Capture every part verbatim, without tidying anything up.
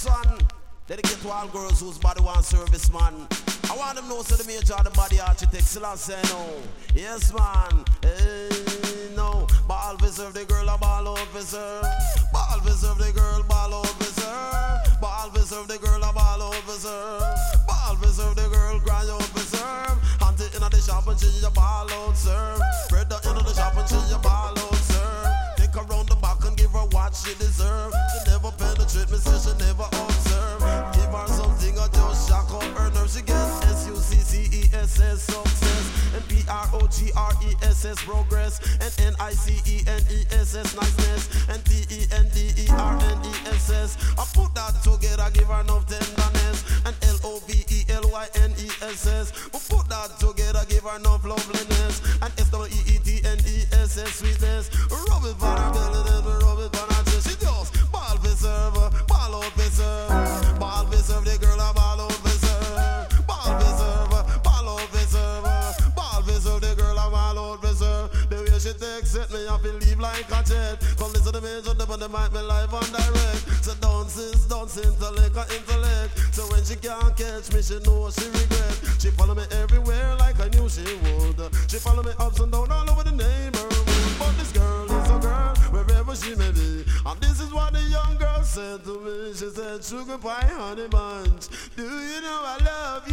Next one, dedicate to all girls whose body wants service, man. I want them know so the major of the body architect still I say no. Yes, man. Hey, no. Ball deserve the girl, a ball officer. Ball deserve the girl, ball officer. Ball deserve the girl, a ball officer. Ball deserve the girl, cry officer. Auntie in the shop and she a ball out, sir. Brother in the shop and she a ball out, sir. Take her round the back and give her what she deserve. She never penetrate me, say she never observe. Give her something, I just shock up her nerves. She gets S U C C E S S success, and P R O G R E S S progress, and N I C E N E S S niceness, and T E N D E R N E S S. I put that together, give her enough tenderness, and L O V E L Y N E S S. We put that together, give her enough loveliness, and S W E E T N E S S sweetness. Rub it for her belly, then we rub it for her chest. She just ball preserve, ball out preserve, ball preserve the girl, a ball out preserve, ball preserve, ball out preserve, ball preserve the girl, a ball out preserve. The way she takes it, me I feel leave like a jet. Come listen to me, shut up on the mic, me live on direct. So don't sis, don't intellect or intellect. So when she can't catch me, she know she regret. She follow me everywhere like I knew she would. She follow me ups and down all over the neighborhood. But this girl is a girl, wherever she may be. And this is what the young girl said to me. She said, sugar pie, honey bunch, do you know I love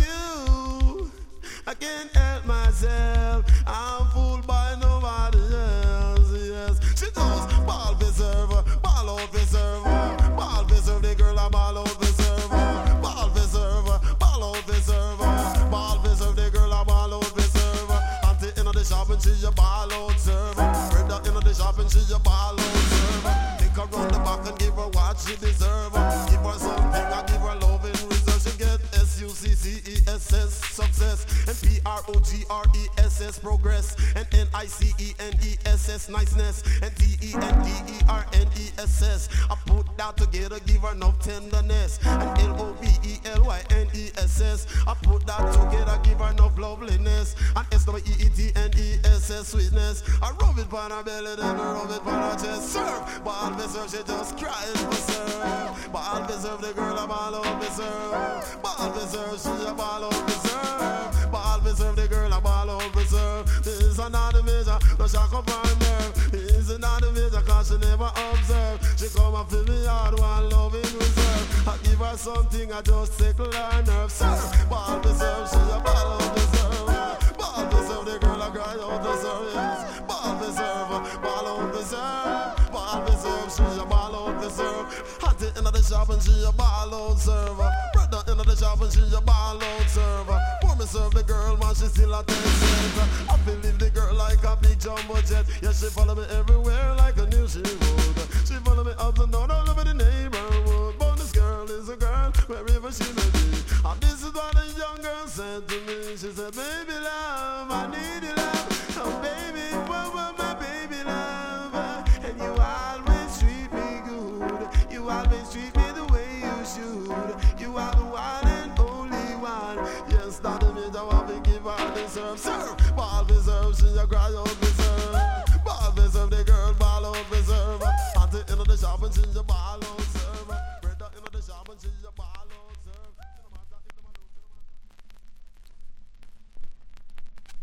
you? I can't help myself, I'm fooled by nobody else, yes. She does ball preserver, ball out preserver, ball preserve the girl, a ball out preserver, ball preserver, ball out preserver, ball preserve the girl, a ball out preserver. Auntie in the shop and she a ball out server, brother in the shop and she a ball out server. Take her round the back and give her what she deserve. Give her something, I give her loving reserve. She get S U C C E S S success, and P R O G R E S S progress, and N I C E N E S S niceness, and T E N D E R N E S S. I put that together, give her enough tenderness, and L O V E L Y N E S S. I put that together, give her enough loveliness, and S W E E T N E S S sweetness. I rub it on her belly, then I rub it on her chest. Serve, ball preserve, she just crying for serve. Ball preserve, the girl, I'm all over serve. Ball preserve, she a ball over serve. Ball preserve, the girl, I'm all over serve. This is another measure, no shock up on nerve. This is another measure, cause she never observe. She come and fill me out one loving reserve. I give her something, I just tickle her nerve. Serve, ball preserve, she a ball over serve. Ball preserve, the girl, I cry out the serve. Yes. Ball preserve, ball over serve. Ball preserve, she a ball over serve. Auntie in the shop and she a ball out server. Brother in the shop and she a ball out server. For me serve the girl, man, she still a ten cent. I believe the girl like a big jumbo jet. Yeah, she follow me everywhere like I knew she would. She follow me up and down all over the neighborhood. But this girl is a girl, wherever she may be. And this is what a young girl said to me. She said, baby love, I need your love. Oh baby, what was my baby love? And you always treat me good. You always treat me the way you should. You are the one and only one. Yes, that the major want to give her deserve. Serve, ball preserve, she a cry out preserve. Ball preserve, the girl, ball out preserve. Auntie in the shop and she a ball out.